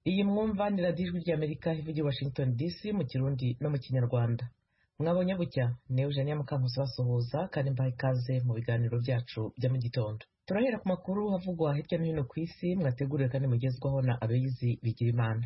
Iyi mwumva ni radiyo ijwi ry'Amerika ivugira i Washington DC mu Kirundi no mu Kinyarwanda. Mwabonye bucya ni Eugenia Mukankusi basuhuza kandi mbaha ikaze mu biganiro byacu bya mu gitondo. Turahera ku makuru havugwa hirya no hino ku isi mwateguriwe kandi mugezwaho na Aloyizi Bigirimana.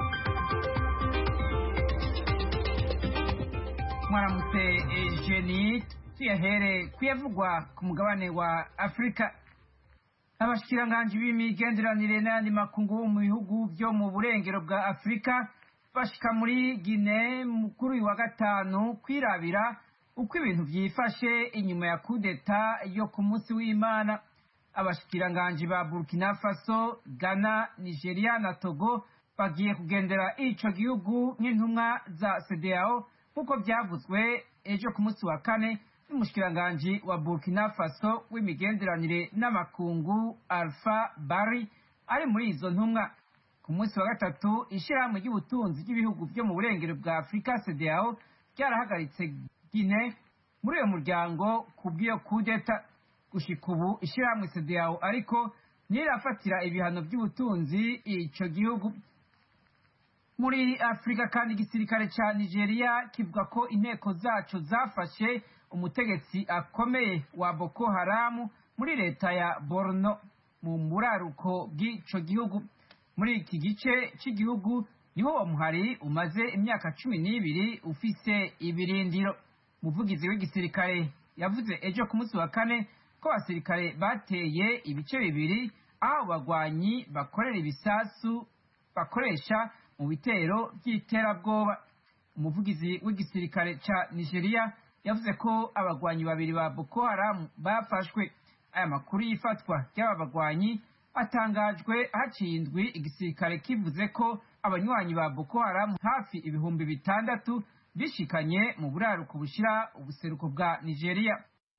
Mwaramutse Eugenie, tuyahere kuyavugwa ku mugabane wa Afrika. Abashikiranganje b'imigenderanire n'ayandi makungu mu bihugu byo mu burengero bwa Afrika bashika muri Guinea kuri uyu wa gatanu kwirabira uko ibintu vyifashe inyuma ya kudeta yo ku munsi w'Imana. Abashikiranganje ba Burkina Faso, Ghana, Nigeria na Togo bagiye kugendera ico gihugu nk'intumwa za CEDEAO nk'uko vyavuzwe ejo ku munsi wa kane n'umushikiranganje wa Burkina Faso w'imigenderanire n'amakungu Alpha Bari ari muri izo ntumwa. Ku munsi wa gatatu ishirahamwe ry'ubutunzi ry'ibihugu byo mu burengero bwa Afrika CEDEAO ryarahagaritse Guinea muri uyo muryango kubw'iyo kudeta. Gushika ubu ishirahamwe CEDEAO ariko ntirafatira ibihano by'ubutunzi ico gihugu. Muri Afrika kandi igisirikare ca Nigeria kivuga ko inteko zaco zafashe umutegetsi akomeye wa Boko Haram muri leta ya Borno mu muraruko bw'ico gihugu. Muri iki gice cy'igihugu niho uwo muhari umaze imyaka 12 ufise ibirindiro. Umuvugizi w'igisirikare yavuze ejo ku munsi wa kane ko abasirikare bateye ibice bibiri aho bagwanyi bakorera ibisasu bakoresha mu bitero by'iterabwoba. Umuvugizi w'igisirikare ca Nigeria yavuze ko abagwanyi babiri ba Boko Haram bafashwe. Aya makuru y'ifatwa ry'aba bagwanyi atangajwe haciye indwi igisirikare kivuze ko abanywanyi ba Boko Haram hafi ibihumbi 6 bishikanye mu buraruko bushira ubuseruko bwa Nigeria.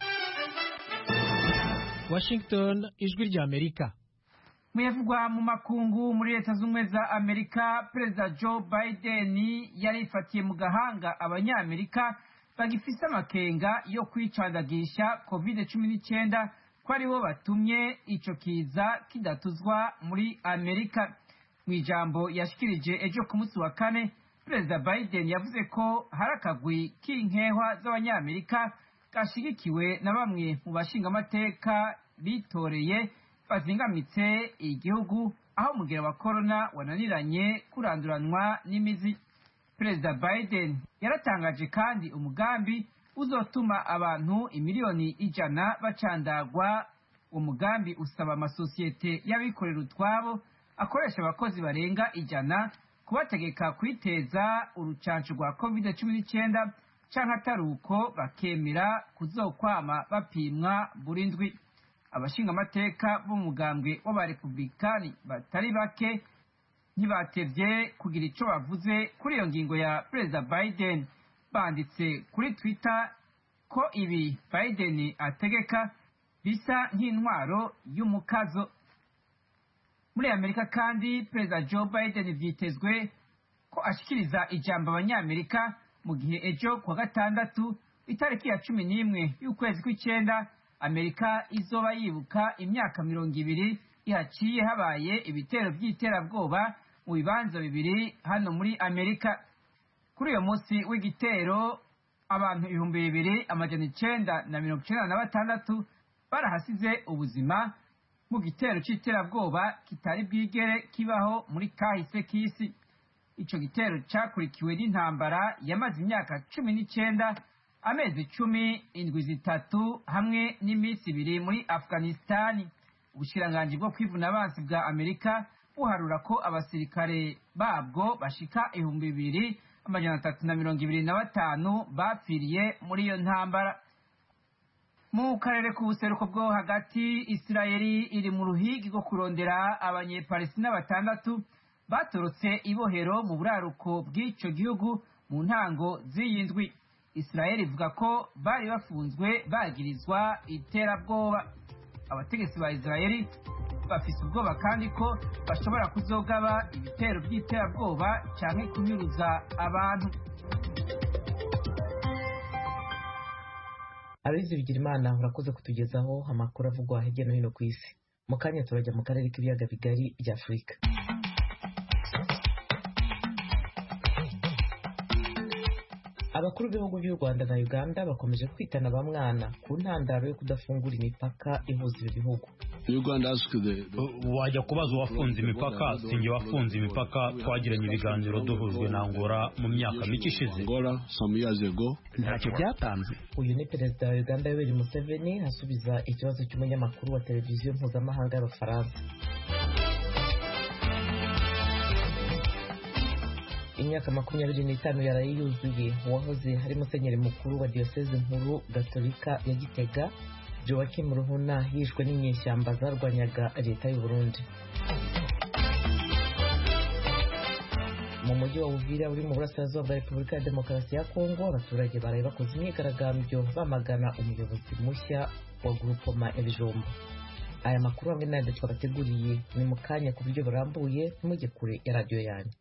Washington, ijwi ry'Amerika. Muyavugwa mu makungu muri Leta Zunze za Amerika, Perezida Joe Biden yarifatiye mu gahanga abanyamerika bagifise amakenga yo kwicandagisha COVID-19 ko aribo batumye ico kiza kidatuzwa muri Amerika. Mu ijambo yashikirije ejo ku munsi wa kane, Perezida Biden yavuze ko hari akagwi k'inkehwa z'abanyamerika gashigikiwe na bamwe mu bashingamateka bitoreye bazingamitse igihugu aho umugera wa corona wananiranye kuranduranwa n'imizi. Perezida Biden yaratangaje kandi umugambi uzotuma abantu imiliyoni 100 bacandagwa. Umugambi usaba amasosiyete y'abikorera utwabo akoresha abakozi barenga 100 kubategeka kwiteza urucanco rwa COVID-19 canke ataruko bakemera kuzokwama bapimwa buri ndwi. Abashinga amateka b'umugambwe w'abarepublikani batari bake ntibatevye kugira ico bavuze kuri iyo ngingo ya Perezida Biden. Banditse kuri Twitter ko ibi Biden ategeka bisa nk'intwaro y'umukazo. Muri Amerika kandi Perezida Joe Biden vyitezwe ko ashikiriza ijambo abanyamerika mu gihe ejo kwa gatandatu itariki ya 11 y'ukwezi kw'icenda Amerika izoba yibuka imyaka 20 ihaciye habaye ibitero by'iterabwoba mu bibanza bibiri hano muri Amerika. Kuri uyo munsi w'igitero abantu 2996 barahasize ubuzima mu gitero c'iterabwoba kitari bwigere kibaho muri kahise k'isi. Ico gitero cakurikiwe n'intambara yamaze imyaka 19 amezi 10 indwi zitatu hamwe n'iminsi 2 muri Afghanistan. Ubushikiranganji bwo kwivuna abansi bwa Amerika buharura ko abasirikare babwo bashika 2325 bapfiriye muri iyo ntambara. Mu karere k'ubuseruko bwo hagati, Isirayeli iri mu ruhigi rwo kurondera abanyepalestina 6 batorotse ibohero mu buraruko bw'ico gihugu mu ntango z'iyindwi. Isirayeli ivuga ko bari bafunzwe bagirizwa iterabwoba. Abategetsi ba Isirayeli bafise ubwoba kandi ko bashobora kuzogaba ibitero by'iterabwoba canke kunyuruza abantu. Aloyizi Bigirimana urakoze kutugezaho amakuru avugwa hirya no hino ku isi. Mu kanya turajya mu karere k'ibiyaga bigari bya Afrika. abakuru b'ibihugu by'u Rwanda na Uganda bakomeje kwitana ba mwana ku ntandaro yo kudafungura imipaka ihuza ibi bihugu. Wajya kubaza uwafunze imipaka, sinjye wafunze imipaka, twagiranye ibiganiro duhujwe na Angola mu myaka mike ishize. Ntacyo byatanze. Uyu ni perezida wa Uganda Yoweri Museveni asubiza ikibazo cy'umunyamakuru wa televiziyo mpuzamahanga y'Abafaransa. Imyaka 25 yaraye yuzuye uwahoze hari musenyeri mukuru wa diyoseze nkuru gatolika ya Gitega Joachim Ruhuna yishwe n'inyeshyamba zarwanyaga leta y'u Burundi. Mu mujyi wa Uvira uri mu burasirazuba bwa Repubulika ya Demokarasi ya Kongo, abaturage baraye bakoze imyigaragambyo bamagana umuyobozi mushya wa Groupement Ebijumba. Aya makuru hamwe n'ayandi twabateguriye ni mu kanya ku buryo burambuye, ntimujye kure ya radiyo yanyu.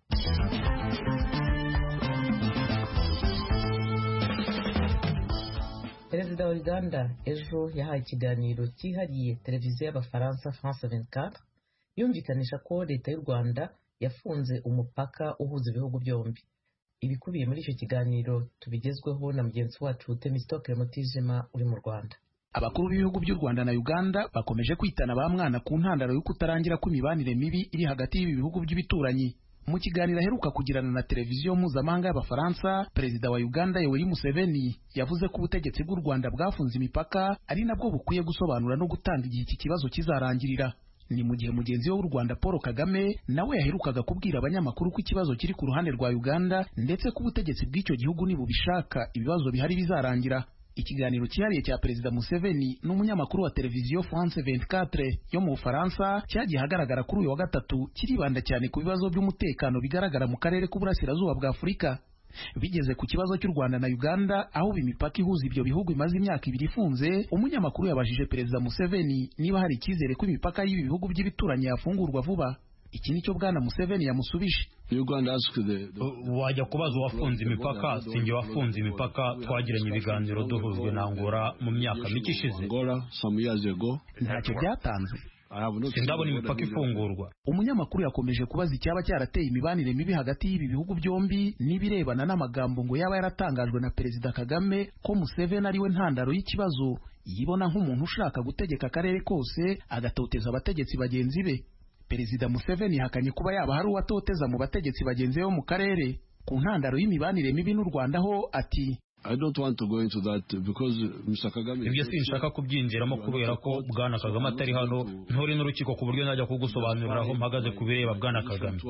Perezida wa Uganda ejo yahaye ikiganiro cyihariye televiziyo y'Abafaransa France 24 yumvikanisha ko leta y'u Rwanda yafunze umupaka uhuza ibihugu byombi. Ibikubiye muri icyo kiganiro tubigezweho na mugenzi wacu Temistocle Mutijima uri mu Rwanda. Abakuru b'ibihugu by'u Rwanda na Uganda bakomeje kwitana ba mwana ku ntandaro yo kutarangira kw'imibanire mibi iri hagati y'ibi bihugu by'ibituranyi. Mu kiganiro aheruka kugirana na televiziyo mpuzamahanga y'Abafaransa, perezida wa Uganda Yoweri Museveni yavuze ko ubutegetsi bw'u Rwanda bwafunze imipaka ari nabwo bukwiye gusobanura no gutanga igihe iki kibazo kizarangirira. Ni mu gihe mugenzi we w'u Rwanda Paul Kagame nawe yaherukaga kubwira abanyamakuru ko ikibazo kiri ku ruhande rwa Uganda ndetse ko ubutegetsi bw'icyo gihugu nibubishaka ibibazo bihari bizarangira. Ikiganiro cyihariye cya perezida Museveni n'umunyamakuru wa televiziyo France 24 yo mu Bufaransa cyagiye hagaragara kuri uyu wa gatatu kiribanda cyane ku bibazo by'umutekano bigaragara mu karere k'uburasirazuba bwa Afurika. Bigeze ku kibazo cy'u Rwanda na Uganda aho imipaka ihuza ibyo bihugu imaze imyaka 2 ifunze, umunyamakuru yabajije perezida Museveni niba hari icyizere ko imipaka y'ibi bihugu by'ibituranyi yafungurwa vuba. Iki nicyo bwana Museveni yamusubije. Wajya kubaza uwafunze imipaka, sinjye wafunze imipaka, twagiranye ibiganiro duhujwe na Angola mu myaka mike ishize. Ntacyo byatanze. Sindabona imipaka ifungurwa. Umunyamakuru yakomeje kubaza icyaba cyarateye imibanire mibi hagati y'ibi bihugu byombi n'ibirebana n'amagambo ngo yaba yaratangajwe na perezida Kagame ko Museveni ari we ntandaro y'ikibazo, yibona nk'umuntu ushaka gutegeka akarere kose agatoteza abategetsi bagenzi be. Perezida Museveni hakanye kuba yaba hari uwatoteza mu bategetsi bagenzi be mu karere. Ku ntandaro y'imibanire mibi n'u Rwanda ho ati ibyo sinshaka kubyinjiramo kubera ko bwana Kagame atari hano, nturi n'urukiko ku buryo najya kugusobanurira aho mpagaze ku bireba bwana Kagame.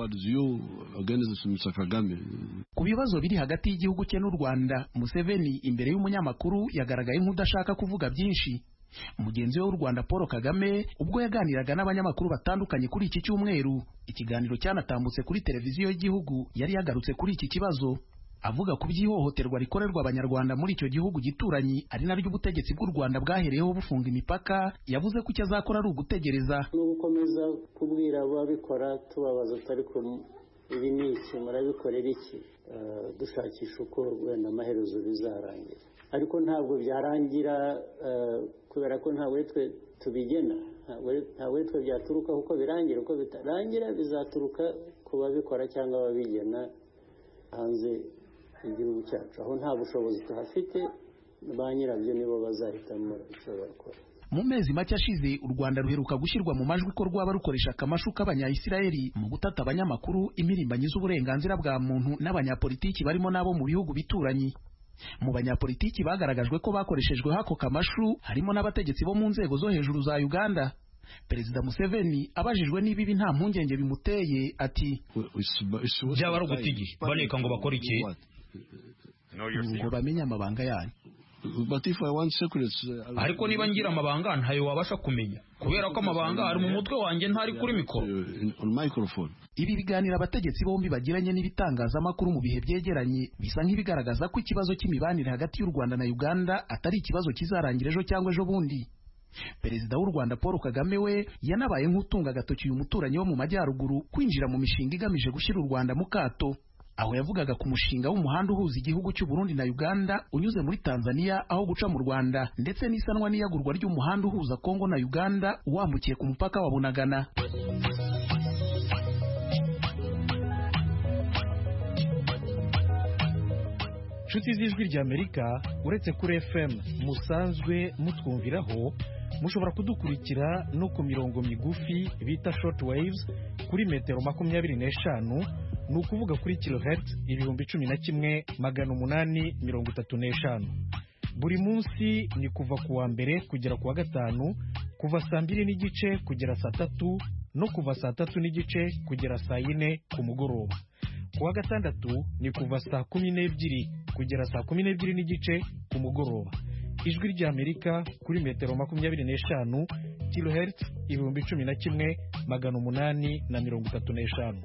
Ku bibazo biri hagati y'igihugu cye n'u Rwanda, Museveni imbere y'umunyamakuru yagaragaye nk'udashaka kuvuga byinshi. Mugenzi we w'u Rwanda Paul Kagame ubwo yaganiraga n'abanyamakuru batandukanye kuri iki cyumweru, ikiganiro cyanatambutse kuri televiziyo y'igihugu, yari yagarutse kuri iki kibazo avuga ku by'ihohoterwa rikorerwa abanyarwanda muri icyo gihugu gituranyi ari naryo ubutegetsi bw'u Rwanda bwahereyeho bufunga imipaka. Yavuze ko icyo azakora ari ugutegereza no gukomeza kubwira ababikora tubabaza utari ko ibi ni iki murabikorera iki, dushakisha uko wenda amaherezo bizarangira, ariko ntabwo byarangira kubera ko ntabwo twe tubigena, ntabwo twe byaturuka uko birangira. Uko bitarangira bizaturuka ku babikora cyangwa ababigena hanze igihugu cyacu, aho nta bushobozi tuhafite, ba nyirabyo nibo bazahitamo icyo bakora. Mu mezi make ashize u Rwanda ruheruka gushyirwa mu majwi ko rwaba rukoresha akamashu k'abanya-Isiraheli mu gutata abanyamakuru, impirimbanyi z'uburenganzira bwa muntu n'abanyapolitiki barimo n'abo mu bihugu bituranyi. Mu banyapolitiki bagaragajwe ko bakoreshejwe hako kamashu harimo n'abategetsi bo mu nzego zo hejuru za Uganda. Perezida Museveni abajijwe niba ibi nta mpungenge bimuteye ati byaba ari ugutigisha bareka ngo bakora iki ngo bamenye amabanga yanyu. Ariko niba ngira amabanga ntayo wabasha kumenya kubera ko amabanga ari mu mutwe wanjye ntari kuri mikoro. Ibi biganiro abategetsi bombi bagiranye n'ibitangazamakuru mu bihe byegeranye bisa nk'ibigaragaza ko ikibazo cy'imibanire hagati y'u Rwanda na Uganda atari ikibazo kizarangira ejo cyangwa ejo bundi. Perezida w'u Rwanda Paul Kagame we yanabaye nk'utunga agatoki uyu muturanyi wo mu majyaruguru kwinjira mu mishinga igamije gushyira u Rwanda mu kato. Aho yavugaga ku mushinga w'umuhanda uhuza igihugu cy'u Burundi na Uganda unyuze muri Tanzania aho guca mu Rwanda, ndetse n'isanwa n'iyagurwa ry'umuhanda uhuza Kongo na Uganda wambukiye ku mupaka wa Bunagana. nshuti z'ijwi ry'Amerika, uretse kuri FM musanzwe mutwumviraho, mushobora kudukurikira no ku mirongo migufi bita short waves kuri metero 25, ni ukuvuga kuri kilohertz 11,835. Buri munsi ni kuva ku wa mbere kugera ku wa gatanu, kuva saa 2:30 kugera saa 3 no kuva saa 3:30 kugera saa 4 ku mugoroba. Ku wa gatandatu ni kuva saa 12 kugera saa 12:30 ku mugoroba. Ijwi ry'Amerika kuri metero 25 kilohertz 11,835.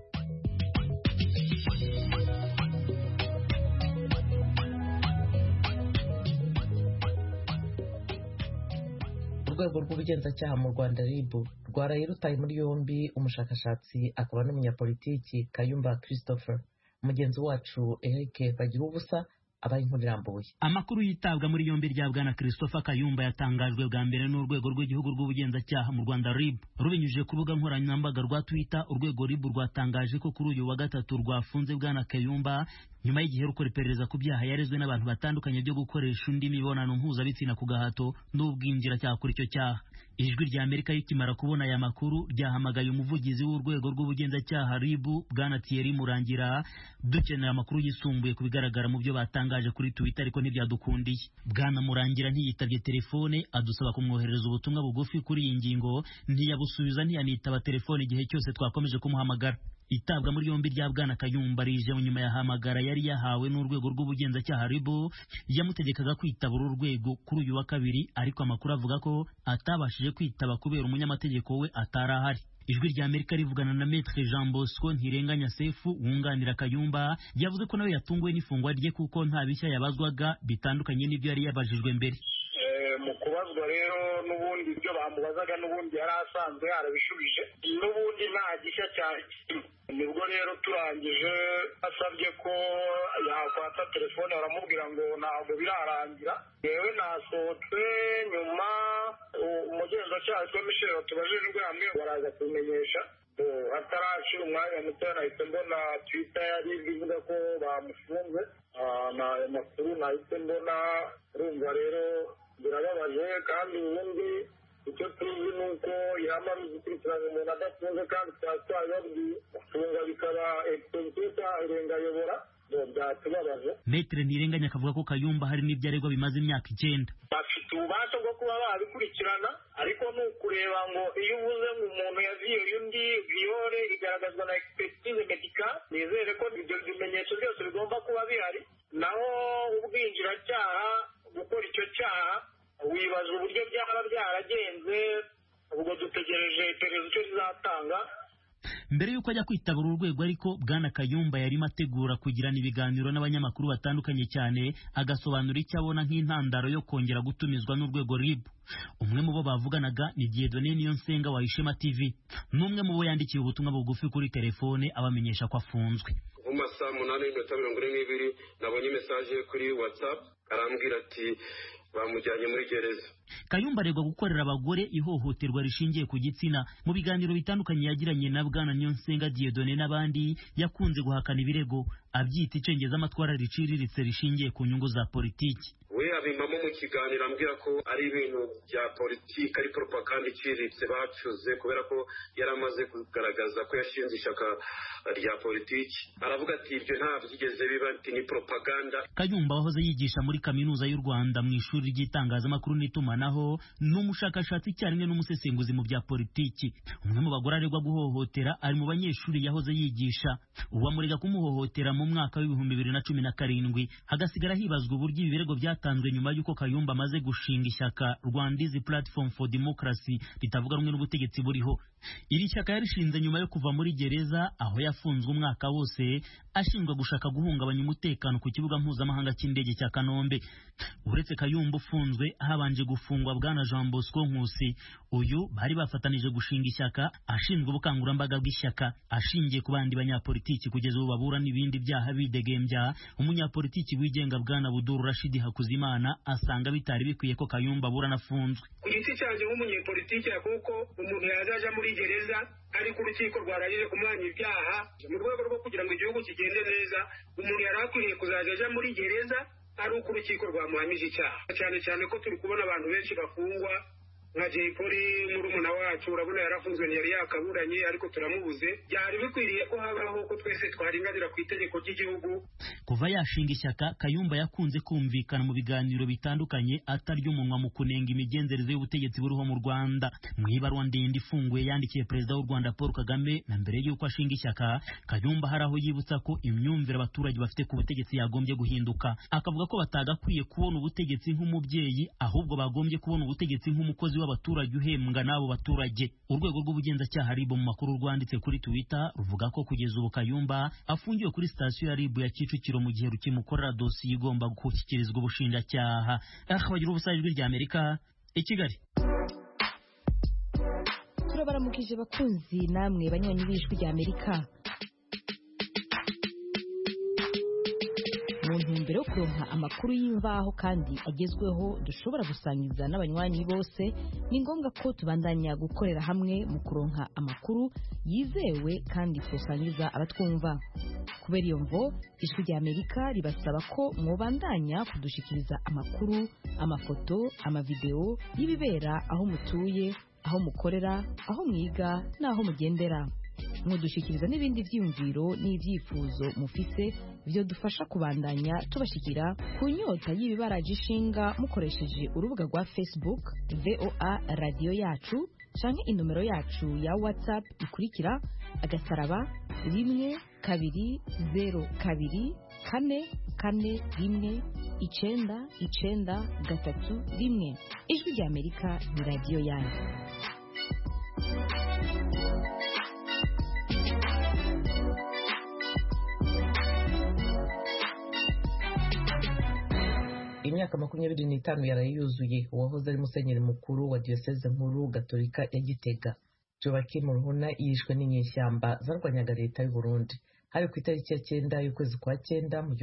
Urwego rw'ubugenzacyaha mu Rwanda RIB rwaraye rutaye muri yombi umushakashatsi akaba n'umunyapolitiki Kayumba Christopher. Mugenzi wacu Eric Bagirubusa abaye inkuru irambuye. Amakuru yitabwa muri yombi rya bwana Christopher Kayumba yatangajwe bwa mbere n'urwego rw'igihugu rw'ubugenzacyaha mu Rwanda RIB rubinyujije ku rubuga nkoranyambaga rwa Twitter. Urwego RIB rwatangaje ko kuri uyu wa gatatu rwafunze bwana Kayumba nyuma y'igihe rukora iperereza ku byaha yarezwe n'abantu batandukanye byo gukoresha undi mibonano mpuzabitsina ku gahato n'ubwinjiracyaha kuri icyo cyaha. Ijwi ry'Amerika rikimara kubona aya makuru ryahamagaye umuvugizi w'urwego rw'ubugenzacyaha RIB bwana Thierry Murangira dukenera amakuru yisumbuye ku bigaragara mu byo batangaje kuri Twitter, ariko ntibyadukundiye. Bwana Murangira ntiyitabye telefone, adusaba kumwohereza ubutumwa bugufi kuri iyi ngingo, ntiyabusubiza ntiyanitaba telefone igihe cyose twakomeje kumuhamagara. Itabwa muri yombi rya bwana Kayumba rije nyuma yahamagara yari yahawe n'urwego rw'ubugenzacyaha RIB yamutegekaga kwitaba uru rwego kuri uyu wa kabiri, ariko amakuru avuga ko atabashije kwitaba kubera umunyamategeko we atarahari. Ijwi ry'Amerika rivugana na Maître Jean Bosco Ntirenganya Sefu wunganira Kayumba yavuze ko nawe yatunguwe n'ifungwa rye kuko nta bishya yabazwaga bitandukanye n'ibyo yari yabajijwe mbere. Mu kubazwa rero n'ubundi ibyo bamubazaga n'ubundi yari asanzwe yarabishubije, n'ubundi nta gishya cyane. Nibwo rero turangije asabye ko yakwata telefone, baramubwira ngo ntabwo birarangira. Yewe nasohotse nyuma umugenzacyaha witwa Michel tubajijwe hamwe baraza kumenyesha. Hatarashira umwanya muto nahise mbona Twitter yari ivuga ko bamufunze, na makuru nahise mbona. Urumva rero birababaje, kandi ubundi icyo tuzi ni uko yamara gukurikirana umuntu adafunze kandi twabibabwiye, gufunga bikaba expensive irengayobora, byatubabaje. Maître Ntirenganya akavuga ko Kayumba hari n'ibyo aregwa bimaze imyaka 9. Bafite ububasha bwo kuba babikurikirana, ariko ni ukureba ngo iyo uvuze ngo umuntu yaviyoye undi viyore igaragazwa na expertise medical, nizere ko ibyo bimenyetso byose bigomba kuba bihari. Naho ubwinjiracyaha, gukora icyo cyaha, wibaza uburyo byaba byaragenze, ubwo dutegereje iperereza icyo rizatanga. Mbere y'uko ajya kwitaba uru rwego ariko bwana Kayumba yarimo ategura kugirana ibiganiro n'abanyamakuru batandukanye cyane, agasobanura icyo abona nk'intandaro yo kongera gutumizwa n'urwego RIB. Umwe mu bo bavuganaga ni Dieudonné Niyonsenga wa Ishema TV, n'umwe mu bo yandikiye ubutumwa bugufi kuri telefone abamenyesha ko afunzwe. Mu masaha 8:42 nabonye message kuri WhatsApp arambwira ati bamujyanye muri gereza. Kayumba aregwa gukorera abagore ihohoterwa rishingiye ku gitsina. Mu biganiro bitandukanye yagiranye na bwana Niyonsenga Dieudonné n'abandi, yakunze guhakana ibirego, abyita icengezamatwara riciriritse rishingiye ku nyungu za politiki. We abimamo mu kiganiro ambwira ko ari ibintu bya politiki, ari propaganda iciriritse bacuze, kubera ko yaramaze kugaragaza ko yashinze ishyaka rya politiki. Aravuga ati ibyo nta byigeze biba, ni propaganda. Kayumba wahoze yigisha muri kaminuza y'u Rwanda mu ishuri ry'itangazamakuru n'itumanaho, n'umushakashatsi icyarimwe n'umusesenguzi mu bya politiki. Umwe mu bagore aregwa guhohotera ari mu banyeshuri yahoze yigisha, uwamurega kumuhohotera mu mwaka w'ibihumbi 2017. Hagasigara hibazwa uburyo ibirego byatanzwe nyuma y'uko Kayumba amaze gushinga ishyaka Rwandizi Platform for Democracy ritavuga rumwe n'ubutegetsi buriho. Iri shyaka yarishinze nyuma yo kuva muri gereza, aho yafunzwe umwaka wose ashinjwa gushaka guhungabanya umutekano ku kibuga mpuzamahanga cy'indege cya Kanombe. Uretse Kayumba ufunzwe, habanje gufungwa bwana Jean Bosco Nkusi. Uyu bari bafatanije gushinga ishyaka, ashinzwe ubukangurambaga bw'ishyaka, ashingiye ku bandi banyapolitiki kugeza ubu babura n'ibindi byaha bidegembya. Umunyapolitiki wigenga bwana Buduru Rashidi Hakuzimana Nsabimana asanga bitari bikwiye ko Kayumba burana afunzwe. Ku giti cyanjye nk'umunyepolitike kuko umuntu yazaja muri gereza ariko urukiko rwararije kumwanya ibyaha mu rwego rwo kugira ngo igihugu kigende neza, umuntu yari akwiriye kuzaja aja muri gereza ari uko urukiko rwamuhamije icyaha, cyane cyane ko turi kubona abantu benshi bafungwa nka Jay Polly murumuna wacu urabona yarafunzwe ntiyari yakaburanye ariko turamubuze. Byari bikwiriye ko habaho ko twese twaringanira ku itegeko ry'igihugu. Kuva yashinga ishyaka, Kayumba yakunze kumvikana mu biganiro bitandukanye atarya umunwa mu kunenga imigenzereze y'ubutegetsi buriho mu Rwanda. Mu ibaruwa ndende ifunguye yandikiye Perezida w'u Rwanda Paul Kagame na mbere y'uko ashinga ishyaka, Kayumba hari aho yibutsa ko imyumvire abaturage bafite ku butegetsi yagombye guhinduka. Akavuga ko batagakwiye kubona ubutegetsi nk'umubyeyi, ahubwo bagombye kubona ubutegetsi nk'umukozi w'abaturage uhembwa n'abo baturage. Urwego rw'ubugenzacyaha RIB mu makuru rwanditse kuri Twitter ruvuga ko kugeza ubu Kayumba afungiwe kuri sitasiyo ya RIB ya Kicukiro mu gihe rukimukorera dosiye igomba gushyikirizwa ubushinjacyaha. Bagira ubusa ijwi rya Amerika i Kigali. Turabaramukije bakunzi namwe banywanyi b'ijwi rya Amerika. Mu ntumbero yo kuronka amakuru y'imvaho kandi agezweho dushobora gusangiza n'abanywanyi bose, ni ngombwa ko tubandanya gukorera hamwe mu kuronka amakuru yizewe kandi tusangiza abatwumva. Kubera iyo mvo, ijwi rya Amerika ribasaba ko mwobandanya kudushikiriza amakuru, amafoto, amavideo y'ibibera aho mutuye, aho mukorera, aho mwiga n'aho mugendera. Mudushikiriza n'ibindi vyiyumviro n'ivyifuzo mufise byo dufasha kubandanya tubashikira ku nyota y'ibibaraje ishinga mukoresheje urubuga rwa Facebook VOA Radio Yacu canke inomero yacu ya WhatsApp ikurikira *120 2 4 4 1 Ijwi rya Amerika ni radio yanyu. Imyaka 25 yaraye yuzuye uwahoze ari musenyeri mukuru wa Diocese nkuru Gatolika ya Gitega Joachim Ruhuna yishwe n'inyeshyamba zarwanyaga leta y'u Burundi. Hari ku itariki ya 9 y'ukwezi kwa 9 mu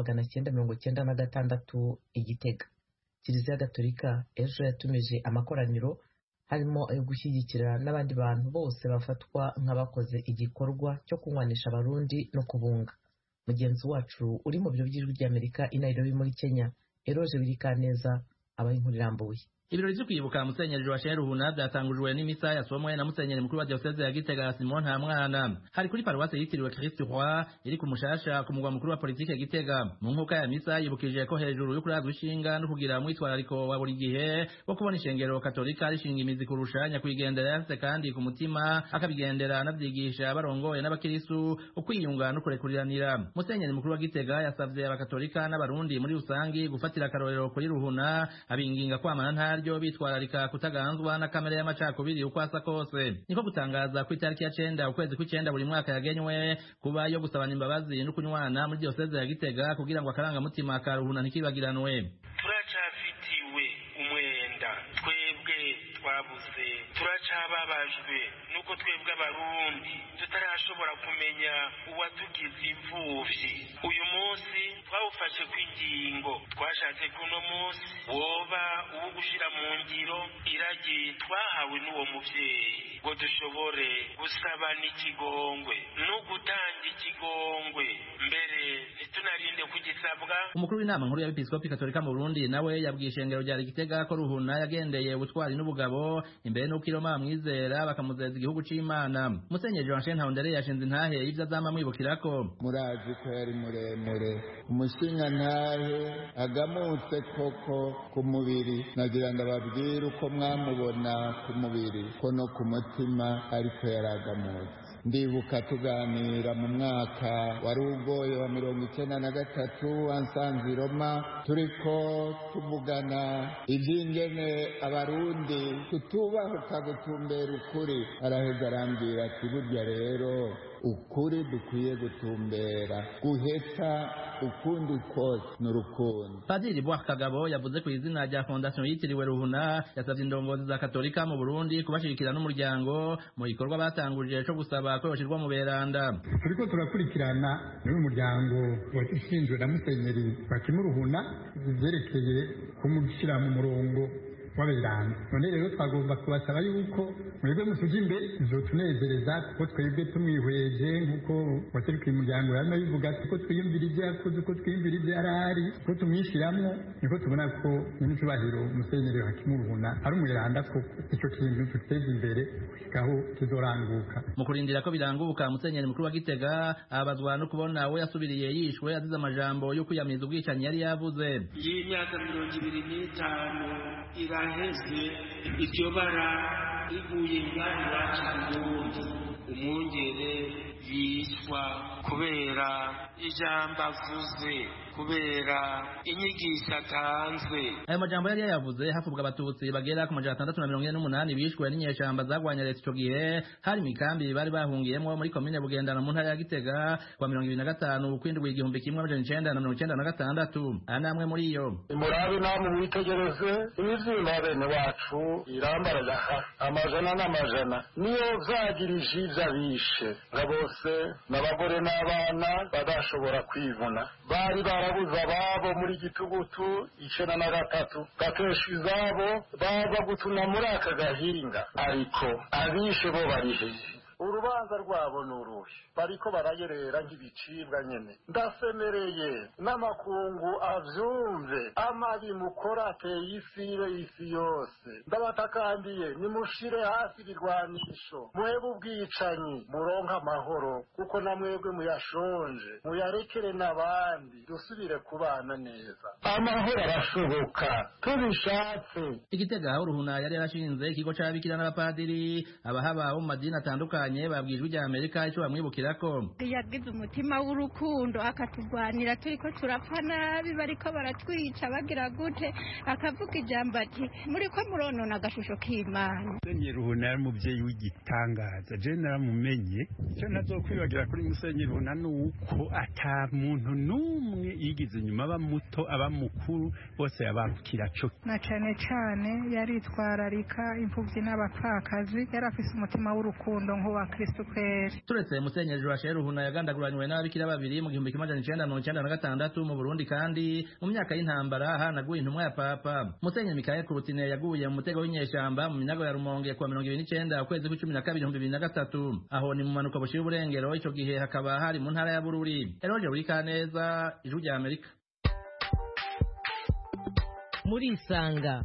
1996 i Gitega. Kiliziya Gatolika ejo yatumije amakoraniro harimo ayo gushyigikira n'abandi bantu bose bafatwa nk'abakoze igikorwa cyo kunywanisha abarundi no kubunga. Mugenzi wacu uri mu biro by'ijwi rya Amerika i Nairobi muri Kenya, Eroje Birikaneza abaye inkuru irambuye. Ibirori byo kwibuka musenyeri Joachim Ruhuna byatangujwe n'imisa yasomwe na musenyeri mukuru wa Diocese ya Gitega Simon Ntamwana. Hari kuri paruwasi yitiriwe Christ Roi iri ku Mushasha ku mugwa mukuru wa politike Gitega. Mu nkuka ya misa yibukije ko hejuru yo kurazwa ishinga no kugira mwitwarariko wa buri gihe wo kubona ishengero Katolika rishinga imizi kurushanya kwigendera yase kandi ku mutima akabigendera anavyigisha abarongoye n'abakirisu ukwiyunga no kurekuriranira. Musenyeri mukuru wa Gitega yasavye abakatolika n'abarundi muri rusangi gufatira akarorero kuri Ruhuna abinginga kwamana ntaryo bitwararika kutaganzwa na kamere y'amacakubiri uko asa kose. Niko gutangaza ku itariki ya 9 ukwezi kw'icenda buri mwaka yagenywe kuba yo gusabana imbabazi no kunywana muri Diocese ya Gitega kugira ngo akaranga mutima ka Ruhuna ntikibagiranwe. Turacafitiwe umwenda twebwe twabuze, turacababajwe nuko twebwe abarundi tutarashobora kumenya uwatugize imvuvyi. Uyu munsi twawufashe kw'ingingo, twashatse kuno munsi woba uwo gushira mu ngiro iragi twahawe n'uwo muvyeyi ngo dushobore gusabana ikigongwe no gutanga ikigongwe, mbere ntitunarinde kugisabwa. Umukuru w'inama nkuru y'abepiskopi Katolika mu Burundi nawe yabwiye ishengero rya Gitega ko Ruhuna yagendeye ubutwari n'ubugabo imbere n'uko Iroma mwizera bakamuzeza igihugu c'Imana. Musenyeri Joachim Ntahondere yashinze intahe y'ivyo azama mwibukirako. Murazi ko yari muremure, umushinga ntahe agamutse koko ku mubiri, nagira ndababwira uko mwamubona ku mubiri ko no ku mutima ariko yaragamutse. Ndibuka tuganira mu mwaka wari ugoye wa 1993 ansanze Roma turiko tuvugana ivy'ingene abarundi tutubahuka gutumbera ukuri. Araheza arambwira ati burya rero ukuri dukwiye gutumbera guheta ukundi kose n'urukundo. Padiri Bwa Kagabo yavuze ku izina rya fondasiyo yitiriwe Ruhuna yasabye indongozi za Katolika mu Burundi kubashigikira n'umuryango mu gikorwa batanguje cyo gusaba ko yoshirwa mu beranda. Turiko turakurikirana n'uyu muryango washinzwe na Musenyeri Ruhuna ivyerekeye kumushyira mu murongo w'aberanda. None rero twagomba kubasaba yuko mwebwe musuje imbere bizotunezereza kuko twebwe tumwihweje nk'uko waserukiye umuryango yarimo bivuga ko twiyumvira ibyo yakoze, uko twiyumvira ibyo yarari, ko tumwishiramwo, niko tubona ko n'icyubahiro Musenyeri Ruhuna ari umweranda ko icyo kintu tuteza imbere aho kizoranguka. Mu kurindira ko biranguka, Musenyeri mukuru wa Gitega abazwa no kubona we yasubiriye yishwe azize amajambo yo kwiyamiriza ubwicanyi yari yavuze. Y'imyaka 25 iraheze iryo bara riguye ngani wacu Burundi, umwungere yishwa kubera ijambo avuze, kubera inyigisho atanze. Ayo majambo yari yavuze hafubwa abatutsi bagera ku 648 bishwe n'inyeshamba zagwanya leta ico gihe, hari mikambi bari bahungiyemo muri komine Bugendana mu ntara ya Gitega kwa 25 ukwindwi 1996. Anamwe muri iyo murabe namwe mwitegereze imivyimba bene wacu irambaraga amajana n'amajana niyo vyagirije ivy'abishe nga bose n'abagore n'abana badashobora kwivuna, bari barabuze ababo muri gitugutu 93 gatesha izabo baza gutuna muri aka gahinga, ariko abishe bo bariheje. Urubanza rwabo nuruhe bariko barayerera nk'ibicibwa nyene. Ndasemereye n'amakungu avyumve amabi mukora ateye isire isi yose. Ndabatakambiye nimushire hasi ibirwanisho, muhebe ubwicanyi, muronka amahoro kuko namwebwe muyashonje, muyarekere n'abandi dusubire kubana neza. Amahoro arashoboka tubishatse. Igitega Ruhuna yari yarashinze ikigo c'ababikira n'abapadiri abahaba mu madini atandukanye babwijwe rya Amerika icyo bamwibukirako. Yagize umutima w'urukundo akaturwanira turiko turapfa nabi bariko baratwica bagira gute, akavuga ijambo ati muriko muronona agashusho k'Imana. Musenyeri Ruhuna yari umuvyeyi w'igitangaza, je naramumenye. Icyo nazokwibagira kuri Musenyeri Ruhuna nuko ata muntu numwe yigize inyuma, aba muto aba mukuru bose yabakira cyo. Na cane cane yaritwararika imfuvyi n'abapfakazi, yarafise umutima w'urukundo nk'uwa Kristo kweri. Turetse Musenyeri Ruhuna yagandaguranywe n'ababikira babiri mu 1996 mu Burundi, kandi mu myaka y'intambara hanaguye intumwa ya Papa. Musenyeri Mikael Kurutine yaguye mu mutego w'inyeshamba mu minago ya Rumonge kwa 29 ukwezi kwa 12 2003. Aho ni mu manuko bushira uburengero, ico gihe hakaba hari mu ntara ya Bururi. Eroje Burikaneza, Ijwi rya Amerika. Muri Isanga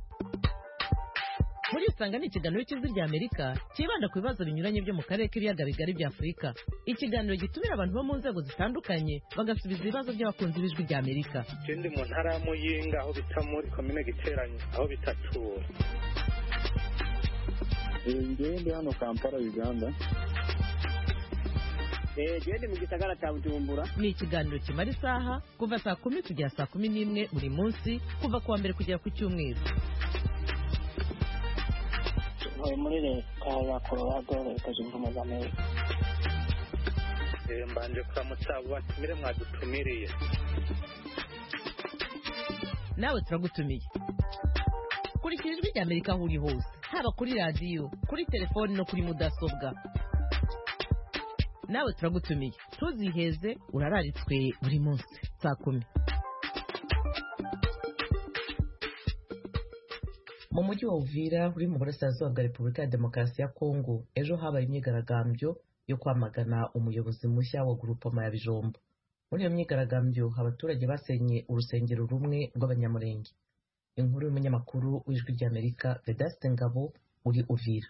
ni ikiganiro cy'Ijwi rya Amerika kibanda ku bibazo binyuranye byo mu karere k'ibiyaga bigari bya Afurika. Ikiganiro gitumira abantu bo mu nzego zitandukanye bagasubiza ibibazo by'abakunzi b'Ijwi rya Amerika. Ndi mu ntara ya Muyinga aho bita muri komine Giteranye aho bita Tura. Ndi hano Kampala Uganda. Ndi mu gisagara cya Bujumbura. Ni ikiganiro kimara isaha kuva saa 10 kugera saa 11 buri munsi kuva kuwa mbere kugera ku cyumweru. Muri leta ya Colorado, Leta Zunze Ubumwe za Amerika. Mbanje kuramutsa abo batumire mwadutumiriye. Nawe turagutumiye. Kurikira Ijwi rya Amerika aho uri hose, haba kuri radiyo, kuri telefoni no kuri mudasobwa. Nawe turagutumiye, tuziheze urararitswe buri munsi saa 10. Mu mujyi wa Uvira uri mu burasirazuba bwa Repubulika ya Demokarasi ya Kongo, ejo habaye imyigaragambyo yo kwamagana umuyobozi mushya wa Groupement ya Bijombo. Muri iyo myigaragambyo abaturage basenye urusengero rumwe rw'Abanyamurenge. Inkuru y'umunyamakuru w'Ijwi rya Amerika Vedaste Ngabo uri Uvira.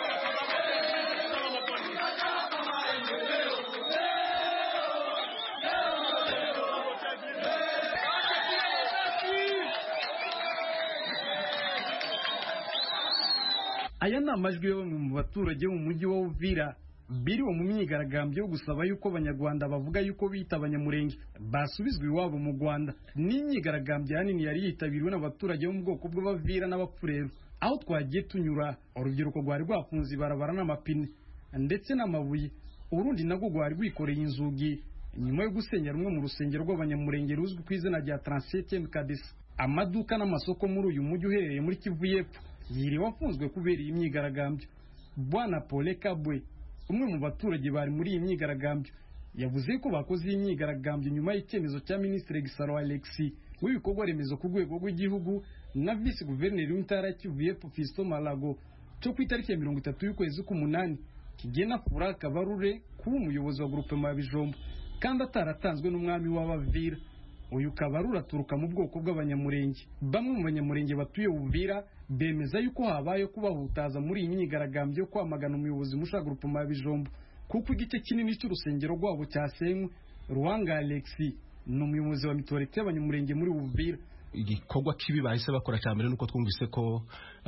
Aya ni amajwi yo mu baturage mu mujyi wa Uvira biriwe mu myigaragambyo yo gusaba yuko abanyarwanda bavuga yuko bita Abanyamurenge basubizwa iwabo mu Rwanda. Ni imyigaragambyo yanini yari yitabiriwe n'abaturage bo mu bwoko bw'Abavira n'Abapfurero. Aho twagiye tunyura, urubyiruko rwari rwafunze ibarabara n'amapine ndetse n'amabuye urundi nabwo rwari rwikoreye inzugi nyuma yo gusenya rumwe mu rusengero rw'abanyamurenge ruzwi ku izina rya 37 Kadesa. Amaduka n'amasoko muri uyu mujyi uherereye muri Kivu y'Epfo yiriwe afunzwe kubera iyi myigaragambyo. Bwana Paul Kabwe, umwe mu baturage bari muri iyi myigaragambyo, yavuze ko bakoze iyi myigaragambyo nyuma y'icyemezo cya Minisitiri Gisaro Alexis w'ibikorwa remezo ku rwego rw'igihugu na Vice Guverineri w'intara ya Kivu y'Epfo Fiston Malago cyo ku itariki ya 30 y'ukwezi k'umunani kigena Fura Kabarure kuba umuyobozi wa groupement ya Bijombo kandi ataratanzwe n'umwami w'Abavira. Uyu Kabarure aturuka mu bwoko bw'abanyamurenge. Bamwe mu banyamurenge batuye Uvira bemeza yuko habaye kubahutaza muri iyi myigaragambyo yo kwamagana umuyobozi musha groupement ya Bijombo kuko igice kinini cy'urusengero rwabo cyasenywe. Ruhanga Alexis ni umuyobozi wa mitorite y'abanyamurenge muri Uvira. Igikorwa kibi bahise bakora cya mbere nuko twumvise ko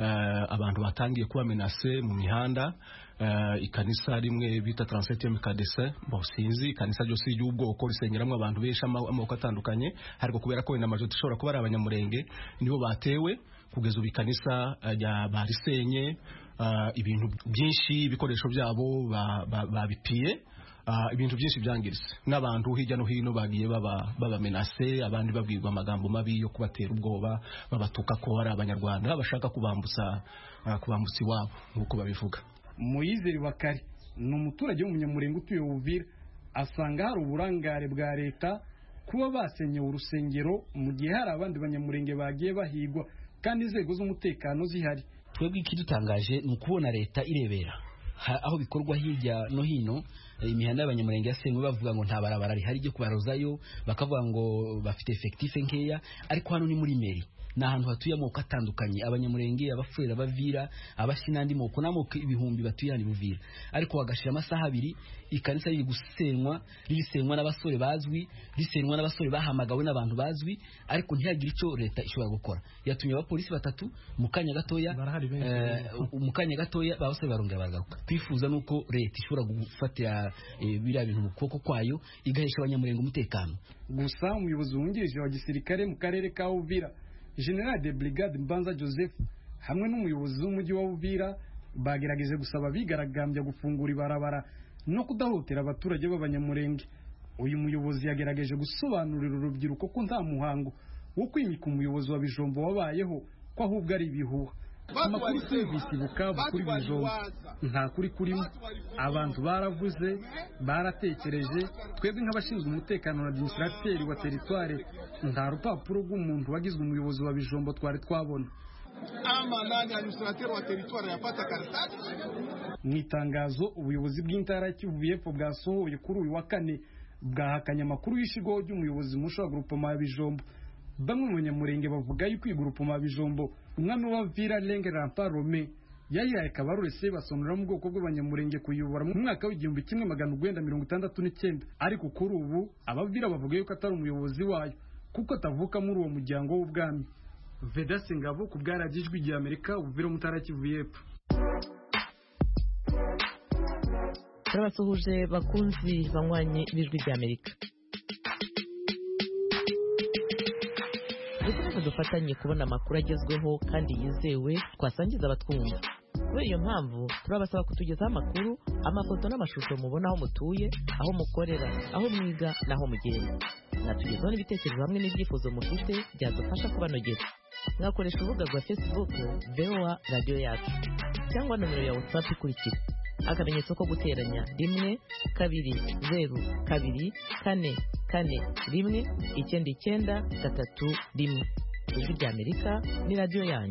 abantu batangiye kuba menase mu mihanda. Ikanisa rimwe bita 37 Kadesa sinzi ikanisa ryose y'ubwoko risengeramo abantu benshi amoko atandukanye, ariko kubera ko inamaje dushobora kuba ari abanyamurenge nibo batewe kugeza ubikanisa barisenye, ibintu byinshi ibikoresho byabo babipiye, ibintu byinshi byangiritse n'abantu hirya no hino bagiye baba menase, abandi babwirwa amagambo mabi yo kubatera ubwoba, babatuka ko ari abanyarwanda bashaka kubambutsa iwabo nk'uko babivuga. Moyizeri Bakari ni umuturage w'umunyamurenge utuye Uvira, asanga hari uburangare bwa leta kuba basenye urusengero mu gihe hari abandi banyamurenge bagiye bahigwa kandi inzego z'umutekano zihari. Twebwe ikidutangaje ni ukubona leta irebera aho bikorwa hirya no hino. Imihanda y'abanyamurenge yasenywe bavuga ngo nta barabara rihari ryo kubarozayo, bakavuga ngo bafite effectif nkeya, ariko hano ni muri meri ni ahantu hatuye amoko atandukanye, abanyamurenge, abafurera, abavira, abashinandi moko n'amoko ibihumbi batuye hano Buvira, ariko bagashira amasaha 2 ikanisa riri risenwa n'abasore bazwi, risenwa n'abasore bahamagawe n'abantu bazwi, ariko ntihagire icyo leta ishobora gukora. Yatumye abapolisi 3 mu kanya gatoya babasore barongera baragaruka. Twifuza nuko leta ishobora gufatira biriya bintu mu kuboko kwayo igahesha abanyamurenge umutekano. Gusa umuyobozi wungirije wa gisirikare mu karere ka Uvira General de Brigade Mbanza Joseph hamwe n'umuyobozi w'umujyi wa Uvira bagerageje gusaba bigaragambya gufungura ibarabara no kudahotera abaturage b'abanyamurenge. Uyu muyobozi yagerageje gusobanurira urubyiruko ko nta muhango wo kwimika umuyobozi wa Bijombo wabayeho, ko ahubwo ari ibihuha. Amakuru twumvise Bukavu kuri Bijombo nta kuri kurimo. Abantu baravuze, baratekereje. Twebwe nk'abashinzwe umutekano na administrateur wa territoire nta rupapuro rw'umuntu wagizwe umuyobozi wa Bijombo twari twabona. Administrateur wa territoire yapata karatasi. Mu itangazo ubuyobozi bw'intara ya Kivu y'Epfo bwasohoye kuri uyu wa 4 bwahakanye amakuru y'ishigo ry'umuyobozi musha wa groupement ya Bijombo. Bamwe mu banyamurenge bavuga yuko groupement ya Bijombo umwami wa Vira Lenge Rampa Rome yayihaye Kabarure Sebasonura mu bwoko bw'abanyamurenge kuyobora mu mwaka w'1969, ariko kuri ubu abavira bavuga yuko atari umuyobozi wayo kuko atavuka muri uwo muryango w'ubwami. Veda Singabo ku bwaragijwe igihe Amerika Uvira mutara Kivu y'Epfo. Turabasuhuje bakunzi banywanye bijwi rya Amerika. Dukomeze dufatanye kubona amakuru agezweho kandi yizewe twasangiza abatwumva. Kubera iyo mpamvu turabasaba kutugezaho amakuru, amafoto n'amashusho mubona aho mutuye, aho mukorera, aho mwiga n'aho mugenda. Mwatugezaho n'ibitekerezo hamwe n'ibyifuzo mufite byadufasha kubanogera. Mwakoresha urubuga rwa Facebook VOA Radio Yacu cyangwa nomero ya WhatsApp ikurikira: akamenyetso ko guteranya 1 2 0 2 4 4 1 9 3 1. Ijwi rya Amerika ni radio yanyu.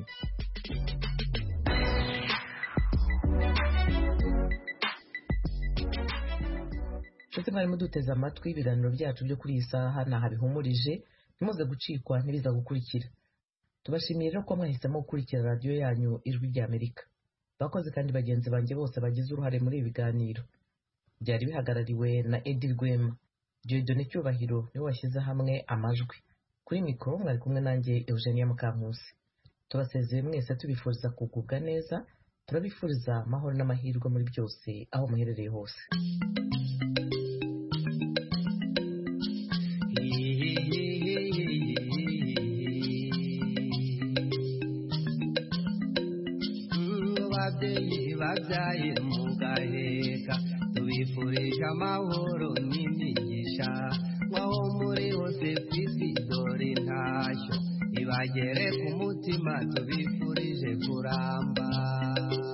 Nshuti mwari muduteze amatwi, ibiganiro byacu byo kuri iyi saha naha bihumurije, ntimuze gucikwa ntibiza gukurikira. Tubashimiye rero ko mwahisemo gukurikira radio yanyu Ijwi rya Amerika. Bakoze kandi bagenzi banjye bose bagize uruhare muri ibi biganiro. Byari bihagarariwe na Edi Rwema. Dieudonne Cyubahiro niwe washyize hamwe amajwi. Kuri mikoro mwari kumwe nanjye Eugenia Mukankusi. Tubasezeye mwese tubifuriza kugubwa neza, turabifuriza amahoro n'amahirwe muri byose aho muherereye hose. Babyaye mugaheka tubifuriza tubifurije amahoro n'imigisha mwaho muri hose ku isi dore intashyo ibagere ku mutima tubifurije kuramba